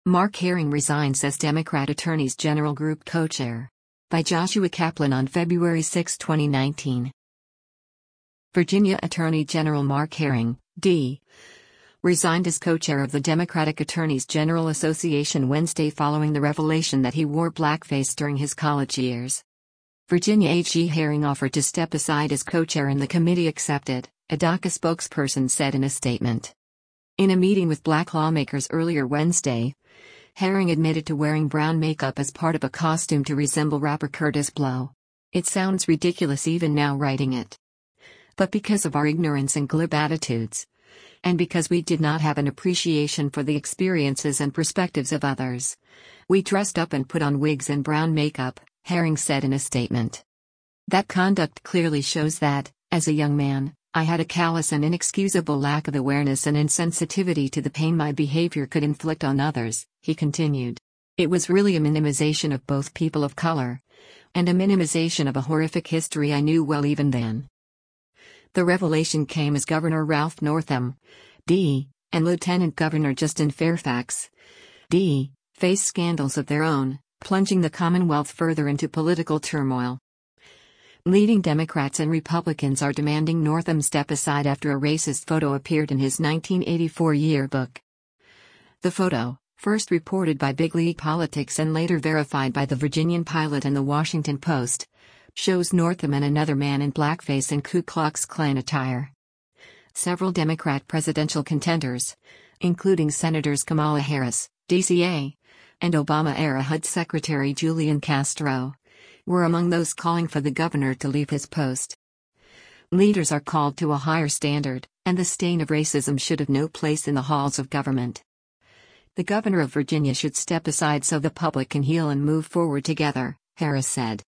Mark Herring resigns as Democrat Attorneys General Group co-chair. By Joshua Kaplan on February 6, 2019. Virginia Attorney General Mark Herring, D., resigned as co-chair of the Democratic Attorneys General Association Wednesday following the revelation that he wore blackface during his college years. Virginia A.G. Herring offered to step aside as co-chair and the committee accepted, a DACA spokesperson said in a statement. In a meeting with black lawmakers earlier Wednesday, Herring admitted to wearing brown makeup as part of a costume to resemble rapper Kurtis Blow. It sounds ridiculous even now writing it. But because of our ignorance and glib attitudes, and because we did not have an appreciation for the experiences and perspectives of others, we dressed up and put on wigs and brown makeup, Herring said in a statement. That conduct clearly shows that, as a young man, I had a callous and inexcusable lack of awareness and insensitivity to the pain my behavior could inflict on others, he continued. It was really a minimization of both people of color, and a minimization of a horrific history I knew well even then. The revelation came as Governor Ralph Northam, D., and Lieutenant Governor Justin Fairfax, D., faced scandals of their own, plunging the Commonwealth further into political turmoil. Leading Democrats and Republicans are demanding Northam step aside after a racist photo appeared in his 1984 yearbook. The photo, first reported by Big League Politics and later verified by the Virginian Pilot and the Washington Post, shows Northam and another man in blackface and Ku Klux Klan attire. Several Democrat presidential contenders, including Senators Kamala Harris, DCA, and Obama-era HUD Secretary Julian Castro, were among those calling for the governor to leave his post. Leaders are called to a higher standard, and the stain of racism should have no place in the halls of government. The governor of Virginia should step aside so the public can heal and move forward together, Harris said.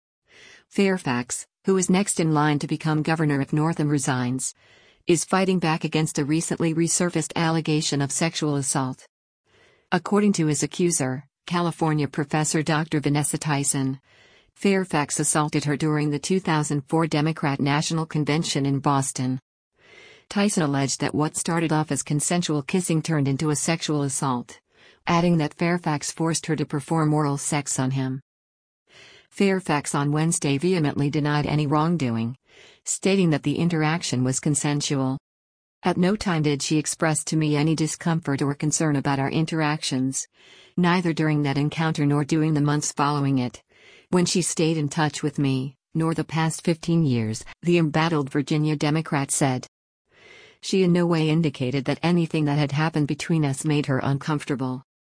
Fairfax, who is next in line to become governor if Northam resigns, is fighting back against a recently resurfaced allegation of sexual assault. According to his accuser, California professor Dr. Vanessa Tyson, Fairfax assaulted her during the 2004 Democrat National Convention in Boston. Tyson alleged that what started off as consensual kissing turned into a sexual assault, adding that Fairfax forced her to perform oral sex on him. Fairfax on Wednesday vehemently denied any wrongdoing, stating that the interaction was consensual. At no time did she express to me any discomfort or concern about our interactions, neither during that encounter nor during the months following it, when she stayed in touch with me, nor the past 15 years, the embattled Virginia Democrat said. She in no way indicated that anything that had happened between us made her uncomfortable.